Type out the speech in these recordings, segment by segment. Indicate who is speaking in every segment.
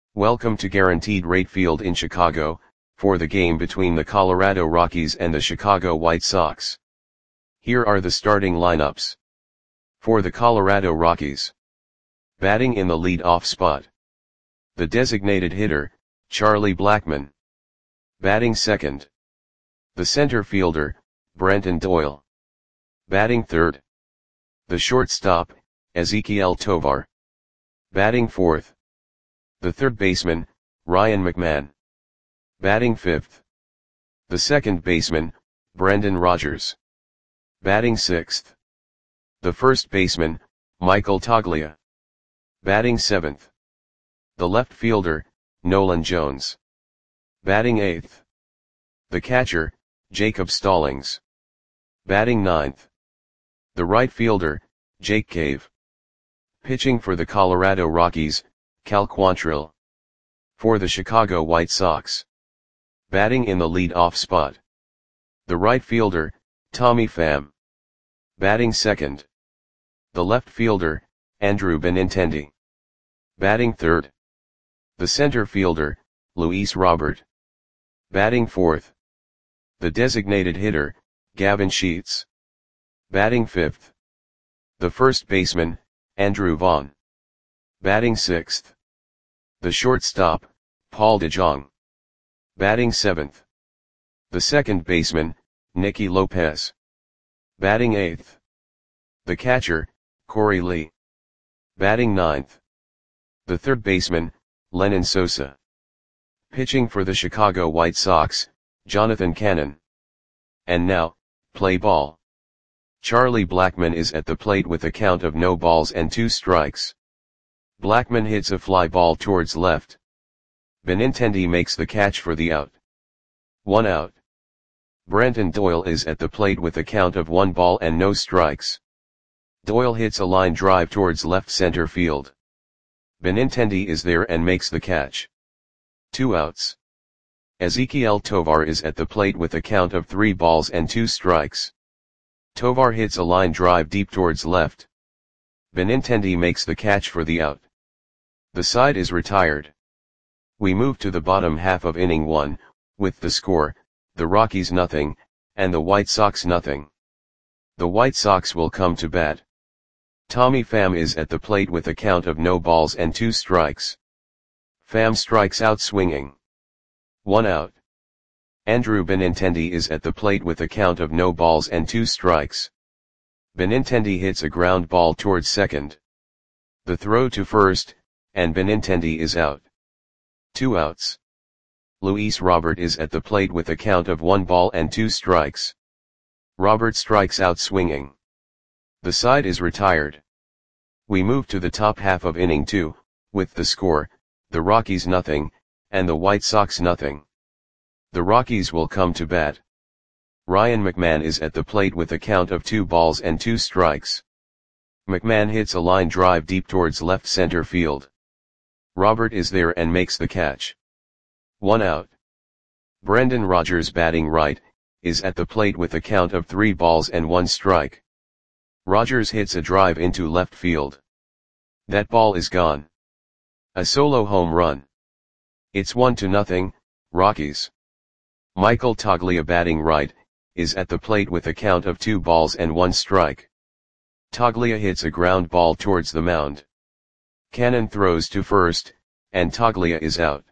Speaker 1: Welcome to Guaranteed Rate Field in Chicago, for the game between the Colorado Rockies and the Chicago White Sox. Here are the starting lineups. For the Colorado Rockies. Batting in the lead-off spot. The designated hitter, Charlie Blackmon. Batting second. The center fielder, Brenton Doyle. Batting third. The shortstop, Ezequiel Tovar. Batting fourth. The third baseman, Ryan McMahon. Batting fifth. The second baseman, Brendan Rodgers. Batting sixth. The first baseman, Michael Toglia. Batting seventh. The left fielder, Nolan Jones. Batting eighth. The catcher, Jacob Stallings. Batting ninth. The right fielder, Jake Cave. Pitching for the Colorado Rockies, Cal Quantrill. For the Chicago White Sox. Batting in the lead-off spot. The right fielder, Tommy Pham. Batting second. The left fielder, Andrew Benintendi. Batting third. The center fielder, Luis Robert. Batting fourth. The designated hitter, Gavin Sheets. Batting fifth. The first baseman, Andrew Vaughn. Batting sixth. The shortstop, Paul DeJong. Batting seventh. The second baseman, Nicky Lopez. Batting eighth. The catcher, Corey Lee. Batting ninth. The third baseman, Lenyn Sosa. Pitching for the Chicago White Sox, Jonathan Cannon. And now, play ball. Charlie Blackmon is at the plate with a count of no balls and 2 strikes. Blackmon hits a fly ball towards left. Benintendi makes the catch for the out. 1 out. Brenton Doyle is at the plate with a count of 1 ball and no strikes. Doyle hits a line drive towards left center field. Benintendi is there and makes the catch. 2 outs. Ezequiel Tovar is at the plate with a count of 3 balls and 2 strikes. Tovar hits a line drive deep towards left. Benintendi makes the catch for the out. The side is retired. We move to the bottom half of inning 1, with the score, the Rockies nothing, and the White Sox nothing. The White Sox will come to bat. Tommy Pham is at the plate with a count of no balls and 2 strikes. Pham strikes out swinging. 1 out. Andrew Benintendi is at the plate with a count of no balls and 2 strikes. Benintendi hits a ground ball towards second. The throw to first, and Benintendi is out. 2 outs. Luis Robert is at the plate with a count of 1 ball and 2 strikes. Robert strikes out swinging. The side is retired. We move to the top half of inning 2, with the score, the Rockies nothing, and the White Sox nothing. The Rockies will come to bat. Ryan McMahon is at the plate with a count of 2 balls and 2 strikes. McMahon hits a line drive deep towards left center field. Robert is there and makes the catch. 1 out. Brendan Rodgers, batting right, is at the plate with a count of 3 balls and 1 strike. Rodgers hits a drive into left field. That ball is gone. A solo home run. It's 1-0, Rockies. Michael Toglia, batting right, is at the plate with a count of 2 balls and 1 strike. Toglia hits a ground ball towards the mound. Cannon throws to first, and Toglia is out.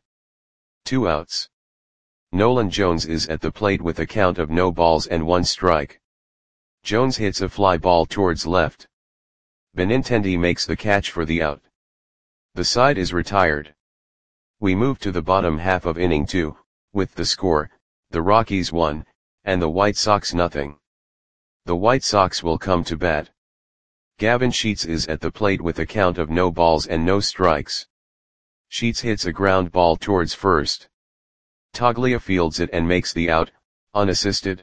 Speaker 1: 2 outs. Nolan Jones is at the plate with a count of no balls and 1 strike. Jones hits a fly ball towards left. Benintendi makes the catch for the out. The side is retired. We move to the bottom half of inning 2, with the score, the Rockies 1, and the White Sox nothing. The White Sox will come to bat. Gavin Sheets is at the plate with a count of no balls and no strikes. Sheets hits a ground ball towards first. Toglia fields it and makes the out, unassisted.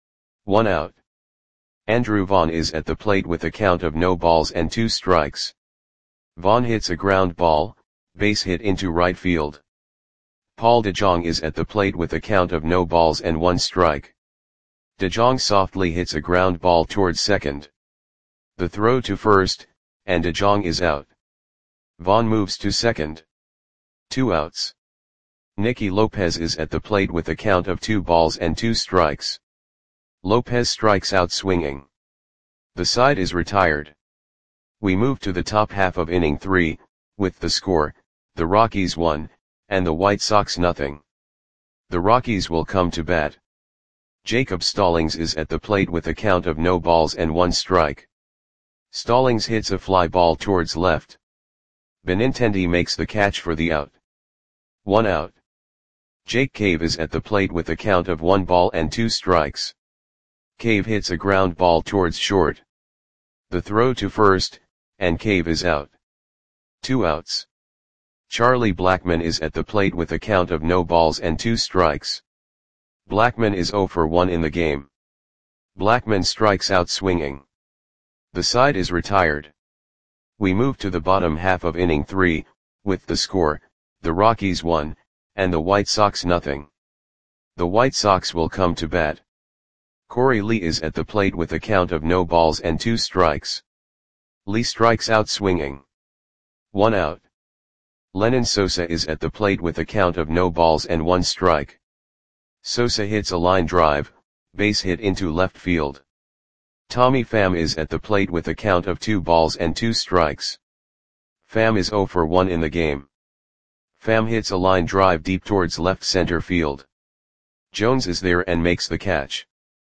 Speaker 1: 1 out. Andrew Vaughn is at the plate with a count of no balls and 2 strikes. Vaughn hits a ground ball, base hit into right field. Paul DeJong is at the plate with a count of no balls and 1 strike. DeJong softly hits a ground ball towards second. The throw to first, and DeJong is out. Vaughn moves to second. 2 outs. Nicky Lopez is at the plate with a count of 2 balls and 2 strikes. Lopez strikes out swinging. The side is retired. We move to the top half of inning 3, with the score, the Rockies 1, and the White Sox nothing. The Rockies will come to bat. Jacob Stallings is at the plate with a count of no balls and 1 strike. Stallings hits a fly ball towards left. Benintendi makes the catch for the out. 1 out. Jake Cave is at the plate with a count of 1 ball and 2 strikes. Cave hits a ground ball towards short. The throw to first, and Cave is out. 2 outs. Charlie Blackmon is at the plate with a count of no balls and 2 strikes. Blackmon is 0 for 1 in the game. Blackmon strikes out swinging. The side is retired. We move to the bottom half of inning 3, with the score, the Rockies 1, and the White Sox nothing. The White Sox will come to bat. Corey Lee is at the plate with a count of no balls and 2 strikes. Lee strikes out swinging. 1 out. Lenyn Sosa is at the plate with a count of no balls and 1 strike. Sosa hits a line drive, base hit into left field. Tommy Pham is at the plate with a count of 2 balls and 2 strikes. Pham is 0 for 1 in the game. Pham hits a line drive deep towards left center field. Jones is there and makes the catch.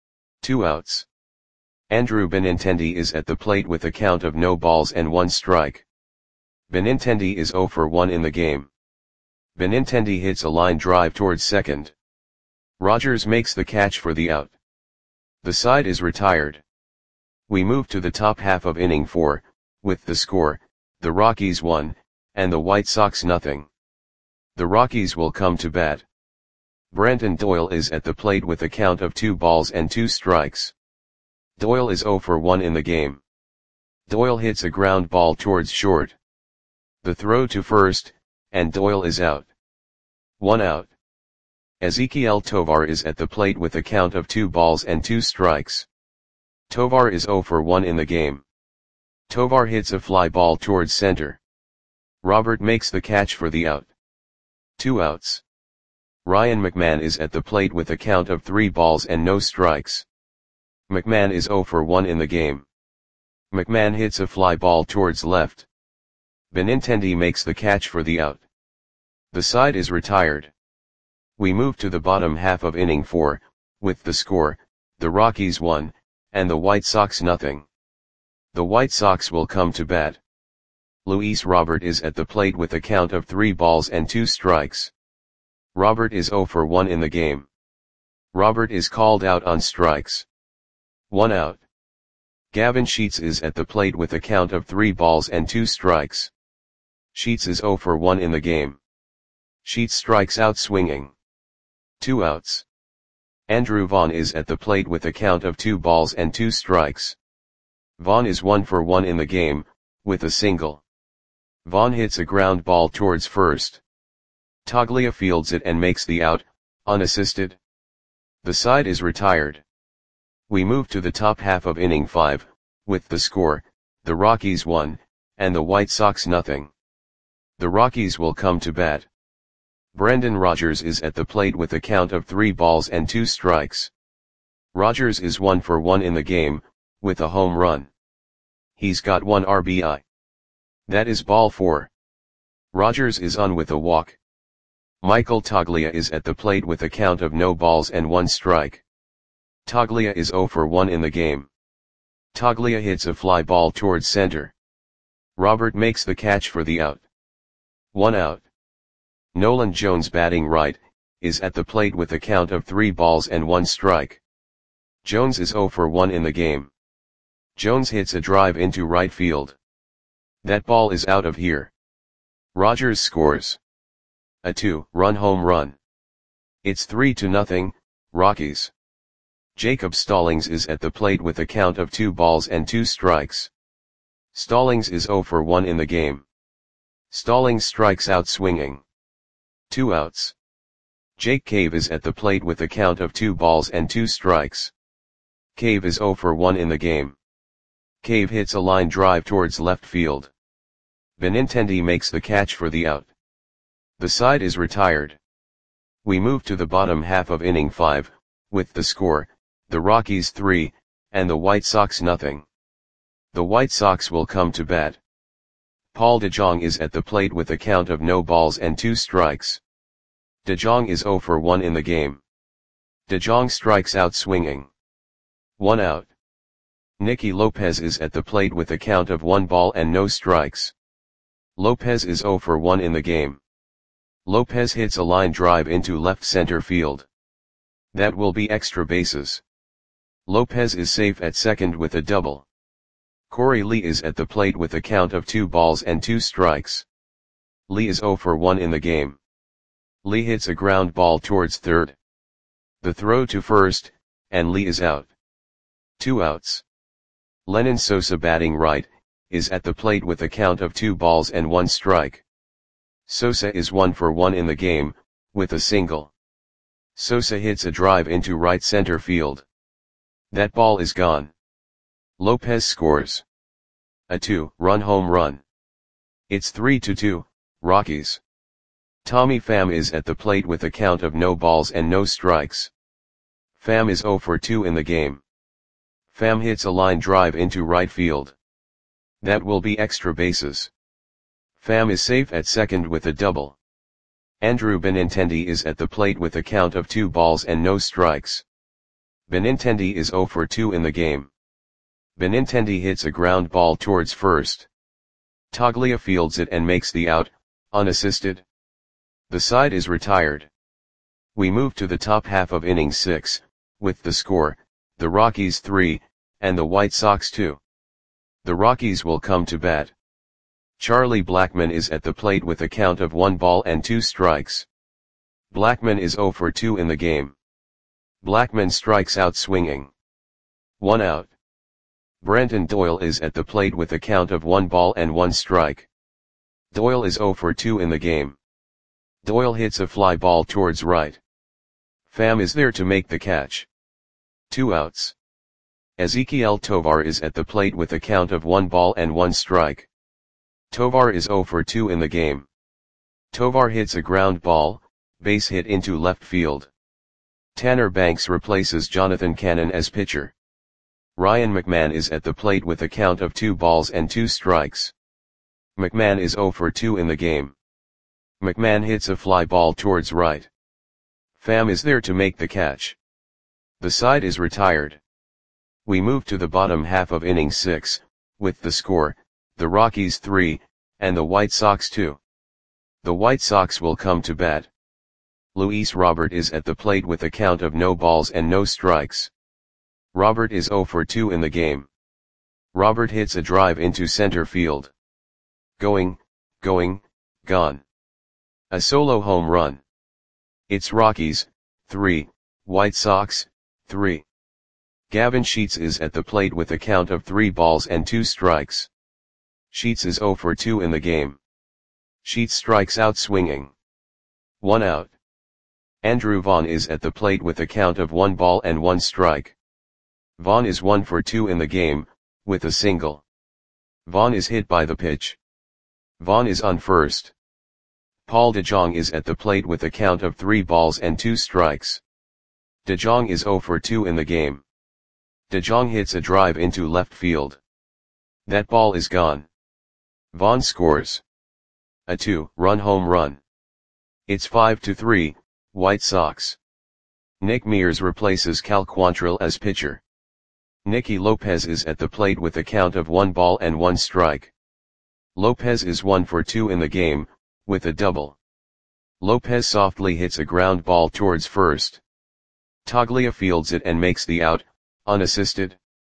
Speaker 1: 2 outs. Andrew Benintendi is at the plate with a count of no balls and 1 strike. Benintendi is 0 for 1 in the game. Benintendi hits a line drive towards second. Rogers makes the catch for the out. The side is retired. We move to the top half of inning 4, with the score, the Rockies 1, and the White Sox nothing. The Rockies will come to bat. Brenton Doyle is at the plate with a count of 2 balls and 2 strikes. Doyle is 0 for 1 in the game. Doyle hits a ground ball towards short. The throw to first, and Doyle is out. 1 out. Ezequiel Tovar is at the plate with a count of 2 balls and 2 strikes. Tovar is 0 for 1 in the game. Tovar hits a fly ball towards center. Robert makes the catch for the out. 2 outs. Ryan McMahon is at the plate with a count of 3 balls and no strikes. McMahon is 0 for 1 in the game. McMahon hits a fly ball towards left. Benintendi makes the catch for the out. The side is retired. We move to the bottom half of inning 4, with the score, the Rockies 1, and the White Sox nothing. The White Sox will come to bat. Luis Robert is at the plate with a count of 3 balls and 2 strikes. Robert is 0 for 1 in the game. Robert is called out on strikes. 1 out. Gavin Sheets is at the plate with a count of 3 balls and 2 strikes. Sheets is 0 for 1 in the game. Sheets strikes out swinging. 2 outs. Andrew Vaughn is at the plate with a count of 2 balls and 2 strikes. Vaughn is 1 for 1 in the game, with a single. Vaughn hits a ground ball towards first. Toglia fields it and makes the out, unassisted. The side is retired. We move to the top half of inning 5, with the score, the Rockies 1, and the White Sox nothing. The Rockies will come to bat. Brendan Rodgers is at the plate with a count of 3 balls and 2 strikes. Rodgers is 1 for 1 in the game, with a home run. He's got 1 RBI. That is ball 4. Rodgers is on with a walk. Michael Toglia is at the plate with a count of no balls and 1 strike. Toglia is 0 for 1 in the game. Toglia hits a fly ball towards center. Robert makes the catch for the out. 1 out. Nolan Jones, batting right, is at the plate with a count of 3 balls and 1 strike. Jones is 0 for 1 in the game. Jones hits a drive into right field. That ball is out of here. Rodgers scores a 2-run home run. It's 3-0, Rockies. Jacob Stallings is at the plate with a count of 2 balls and 2 strikes. Stallings is 0 for 1 in the game. Stallings strikes out swinging. 2 outs. Jake Cave is at the plate with a count of 2 balls and 2 strikes. Cave is 0 for 1 in the game. Cave hits a line drive towards left field. Benintendi makes the catch for the out. The side is retired. We move to the bottom half of inning 5, with the score, the Rockies 3, and the White Sox nothing. The White Sox will come to bat. Paul DeJong is at the plate with a count of no balls and 2 strikes. DeJong is 0 for 1 in the game. DeJong strikes out swinging. 1 out. Nicky Lopez is at the plate with a count of 1 ball and no strikes. Lopez is 0 for 1 in the game. Lopez hits a line drive into left center field. That will be extra bases. Lopez is safe at second with a double. Corey Lee is at the plate with a count of 2 balls and 2 strikes. Lee is 0 for 1 in the game. Lee hits a ground ball towards third. The throw to first, and Lee is out. 2 outs. Lenyn Sosa, batting right, is at the plate with a count of 2 balls and 1 strike. Sosa is 1 for 1 in the game, with a single. Sosa hits a drive into right center field. That ball is gone. Lopez scores a 2-run home run. It's 3-2, Rockies. Tommy Pham is at the plate with a count of no balls and no strikes. Pham is 0 for 2 in the game. Pham hits a line drive into right field. That will be extra bases. Pham is safe at second with a double. Andrew Benintendi is at the plate with a count of 2 balls and no strikes. Benintendi is 0 for 2 in the game. Benintendi hits a ground ball towards first. Toglia fields it and makes the out, unassisted. The side is retired. We move to the top half of inning 6, with the score, the Rockies 3, and the White Sox 2. The Rockies will come to bat. Charlie Blackmon is at the plate with a count of 1 ball and 2 strikes. Blackmon is 0 for 2 in the game. Blackmon strikes out swinging. 1 out. Brenton Doyle is at the plate with a count of 1 ball and 1 strike. Doyle is 0 for 2 in the game. Doyle hits a fly ball towards right. Pham is there to make the catch. 2 outs. Ezequiel Tovar is at the plate with a count of 1 ball and 1 strike. Tovar is 0 for 2 in the game. Tovar hits a ground ball, base hit into left field. Tanner Banks replaces Jonathan Cannon as pitcher. Ryan McMahon is at the plate with a count of 2 balls and 2 strikes. McMahon is 0 for 2 in the game. McMahon hits a fly ball towards right. Pham is there to make the catch. The side is retired. We move to the bottom half of inning 6, with the score, the Rockies 3, and the White Sox 2. The White Sox will come to bat. Luis Robert is at the plate with a count of no balls and no strikes. Robert is 0 for 2 in the game. Robert hits a drive into center field. Going, gone. A solo home run. It's Rockies 3, White Sox 3. Gavin Sheets is at the plate with a count of 3 balls and 2 strikes. Sheets is 0 for 2 in the game. Sheets strikes out swinging. 1 out. Andrew Vaughn is at the plate with a count of 1 ball and 1 strike. Vaughn is 1 for 2 in the game, with a single. Vaughn is hit by the pitch. Vaughn is on first. Paul DeJong is at the plate with a count of 3 balls and 2 strikes. DeJong is 0 for 2 in the game. DeJong hits a drive into left field. That ball is gone. Vaughn scores a 2-run home run. It's 5-3, White Sox. Nick Mears replaces Cal Quantrill as pitcher. Nicky Lopez is at the plate with a count of 1 ball and 1 strike. Lopez is 1 for 2 in the game, with a double. Lopez softly hits a ground ball towards first. Toglia fields it and makes the out, unassisted.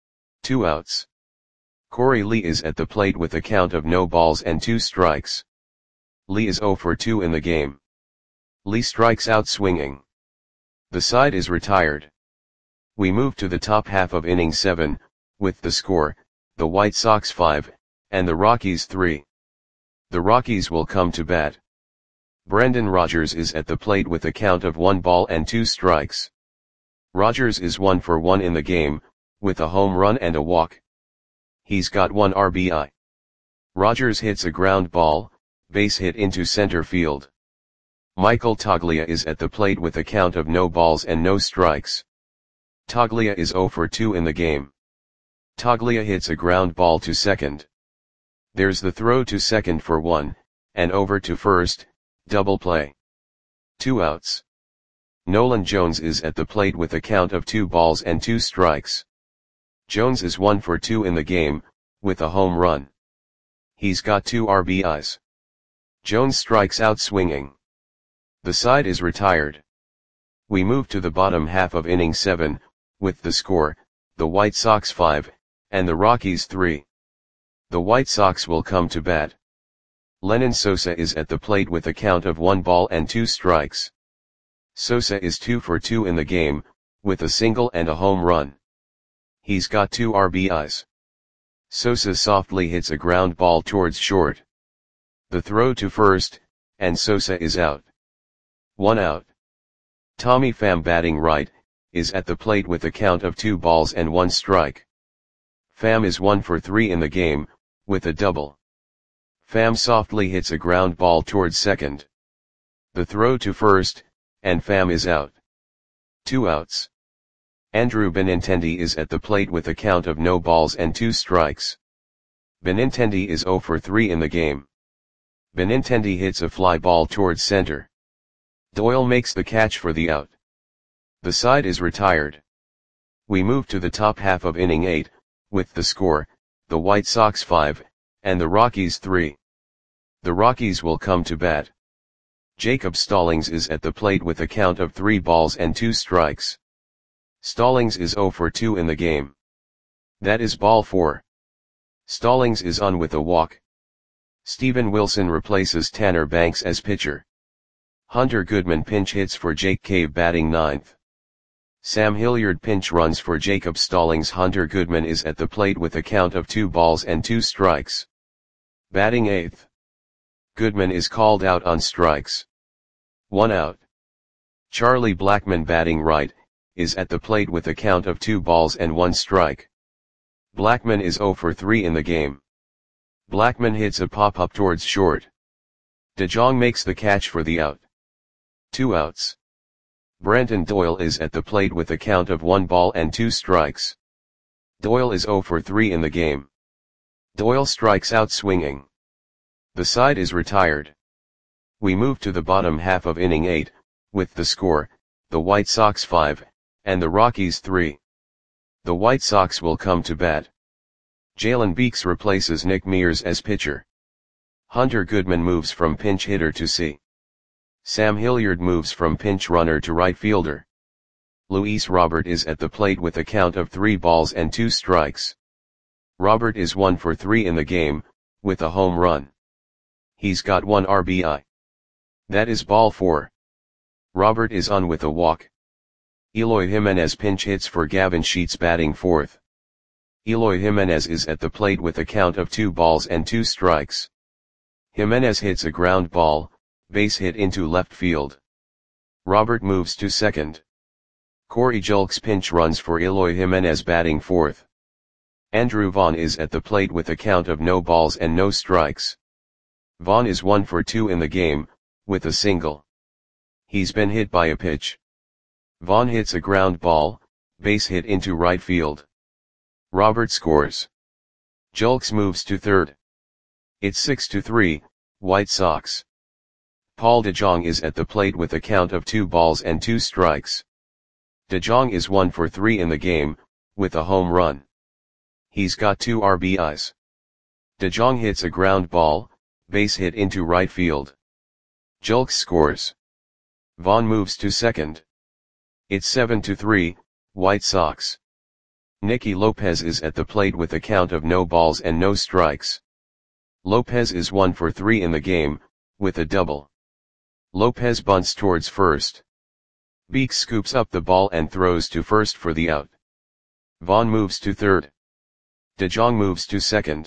Speaker 1: 2 outs. Corey Lee is at the plate with a count of no balls and 2 strikes. Lee is 0 for 2 in the game. Lee strikes out swinging. The side is retired. We move to the top half of inning 7, with the score, the White Sox 5, and the Rockies 3. The Rockies will come to bat. Brendan Rodgers is at the plate with a count of 1 ball and 2 strikes. Rodgers is 1 for 1 in the game, with a home run and a walk. He's got 1 RBI. Rodgers hits a ground ball, base hit into center field. Michael Toglia is at the plate with a count of no balls and no strikes. Toglia is 0 for 2 in the game. Toglia hits a ground ball to second. There's the throw to second for 1, and over to first, double play. 2 outs. Nolan Jones is at the plate with a count of 2 balls and 2 strikes. Jones is 1 for 2 in the game, with a home run. He's got 2 RBIs. Jones strikes out swinging. The side is retired. We move to the bottom half of inning 7, with the score, the White Sox 5, and the Rockies 3. The White Sox will come to bat. Lenyn Sosa is at the plate with a count of 1 ball and 2 strikes. Sosa is 2 for 2 in the game, with a single and a home run. He's got 2 RBIs. Sosa softly hits a ground ball towards short. The throw to first, and Sosa is out. 1 out. Tommy Pham, batting right, is at the plate with a count of 2 balls and 1 strike. Pham is 1 for 3 in the game, with a double. Pham softly hits a ground ball towards second. The throw to first, and Pham is out. 2 outs. Andrew Benintendi is at the plate with a count of no balls and 2 strikes. Benintendi is 0 for 3 in the game. Benintendi hits a fly ball towards center. Doyle makes the catch for the out. The side is retired. We move to the top half of inning 8, with the score, the White Sox 5, and the Rockies 3. The Rockies will come to bat. Jacob Stallings is at the plate with a count of 3 balls and 2 strikes. Stallings is 0 for 2 in the game. That is ball 4. Stallings is on with a walk. Steven Wilson replaces Tanner Banks as pitcher. Hunter Goodman pinch hits for Jake Cave, batting 9th. Sam Hilliard pinch runs for Jacob Stallings. Hunter Goodman is at the plate with a count of 2 balls and 2 strikes. Batting 8th. Goodman is called out on strikes. 1 out. Charlie Blackmon, batting right, is at the plate with a count of 2 balls and 1 strike. Blackmon is 0 for 3 in the game. Blackmon hits a pop-up towards short. DeJong makes the catch for the out. 2 outs. Brenton Doyle is at the plate with a count of 1 ball and 2 strikes. Doyle is 0 for 3 in the game. Doyle strikes out swinging. The side is retired. We move to the bottom half of inning 8, with the score, the White Sox 5, and the Rockies 3. The White Sox will come to bat. Jalen Beeks replaces Nick Mears as pitcher. Hunter Goodman moves from pinch hitter to C. Sam Hilliard moves from pinch runner to right fielder. Luis Robert is at the plate with a count of 3 balls and 2 strikes. Robert is 1 for 3 in the game, with a home run. He's got 1 RBI. That is ball 4. Robert is on with a walk. Eloy Jimenez pinch hits for Gavin Sheets, batting 4th. Eloy Jimenez is at the plate with a count of 2 balls and 2 strikes. Jimenez hits a ground ball, base hit into left field. Robert moves to second. Corey Julks pinch runs for Eloy Jimenez, batting 4th. Andrew Vaughn is at the plate with a count of no balls and no strikes. Vaughn is 1 for 2 in the game, with a single. He's been hit by a pitch. Vaughn hits a ground ball, base hit into right field. Robert scores. Julks moves to third. It's 6-3, White Sox. Paul DeJong is at the plate with a count of 2 balls and 2 strikes. DeJong is 1 for 3 in the game, with a home run. He's got 2 RBIs. DeJong hits a ground ball, base hit into right field. Julks scores. Vaughn moves to second. It's 7-3, White Sox. Nicky Lopez is at the plate with a count of no balls and no strikes. Lopez is 1 for 3 in the game, with a double. Lopez bunts towards first. Beeks scoops up the ball and throws to first for the out. Vaughn moves to third. DeJong moves to second.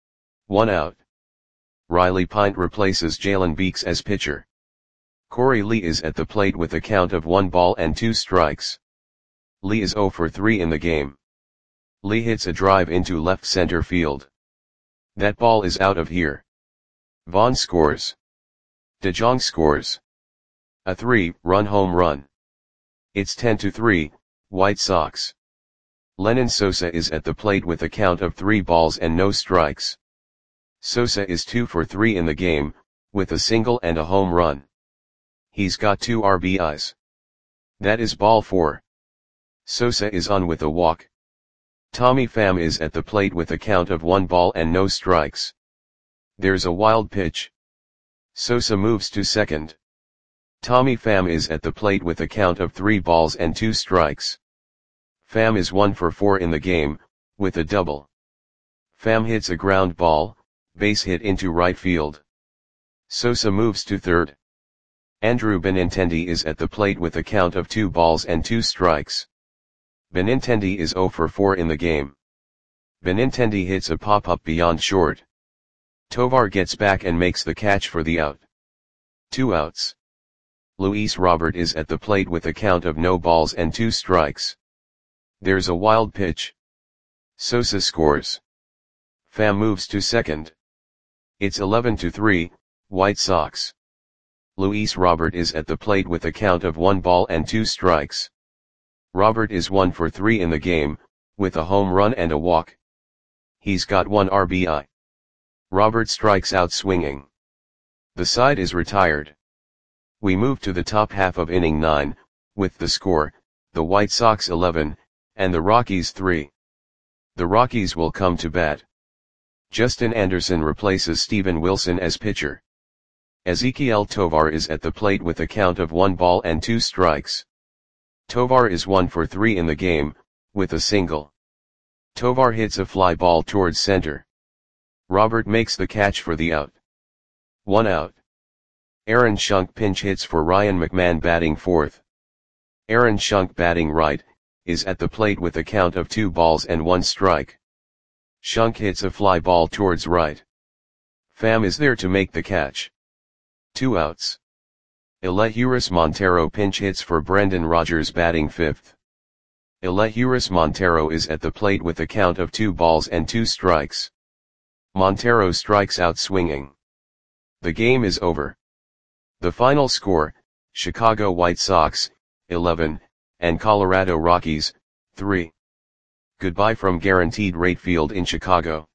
Speaker 1: 1 out. Riley Pint replaces Jalen Beeks as pitcher. Corey Lee is at the plate with a count of 1 ball and 2 strikes. Lee is 0 for 3 in the game. Lee hits a drive into left center field. That ball is out of here. Vaughn scores. DeJong scores. A 3-run home run. It's 10-3, White Sox. Lenyn Sosa is at the plate with a count of 3 balls and no strikes. Sosa is 2 for 3 in the game, with a single and a home run. He's got 2 RBIs. That is ball 4. Sosa is on with a walk. Tommy Pham is at the plate with a count of 1 ball and no strikes. There's a wild pitch. Sosa moves to second. Tommy Pham is at the plate with a count of 3 balls and 2 strikes. Pham is 1 for 4 in the game, with a double. Pham hits a ground ball, base hit into right field. Sosa moves to third. Andrew Benintendi is at the plate with a count of 2 balls and 2 strikes. Benintendi is 0 for 4 in the game. Benintendi hits a pop-up beyond short. Tovar gets back and makes the catch for the out. 2 outs. Luis Robert is at the plate with a count of no balls and 2 strikes. There's a wild pitch. Sosa scores. Pham moves to second. It's 11-3, White Sox. Luis Robert is at the plate with a count of 1 ball and 2 strikes. Robert is 1 for 3 in the game, with a home run and a walk. He's got 1 RBI. Robert strikes out swinging. The side is retired. We move to the top half of inning 9, with the score, the White Sox 11, and the Rockies 3. The Rockies will come to bat. Justin Anderson replaces Steven Wilson as pitcher. Ezequiel Tovar is at the plate with a count of 1 ball and 2 strikes. Tovar is 1 for 3 in the game, with a single. Tovar hits a fly ball towards center. Robert makes the catch for the out. 1 out. Aaron Schunk pinch hits for Ryan McMahon batting fourth. Aaron Schunk batting right, is at the plate with a count of 2 balls and 1 strike. Schunk hits a fly ball towards right. Pham is there to make the catch. 2 outs. Elehuris Montero pinch hits for Brendan Rodgers batting fifth. Elehuris Montero is at the plate with a count of 2 balls and 2 strikes. Montero strikes out swinging. The game is over. The final score, Chicago White Sox, 11, and Colorado Rockies, 3. Goodbye from Guaranteed Rate Field in Chicago.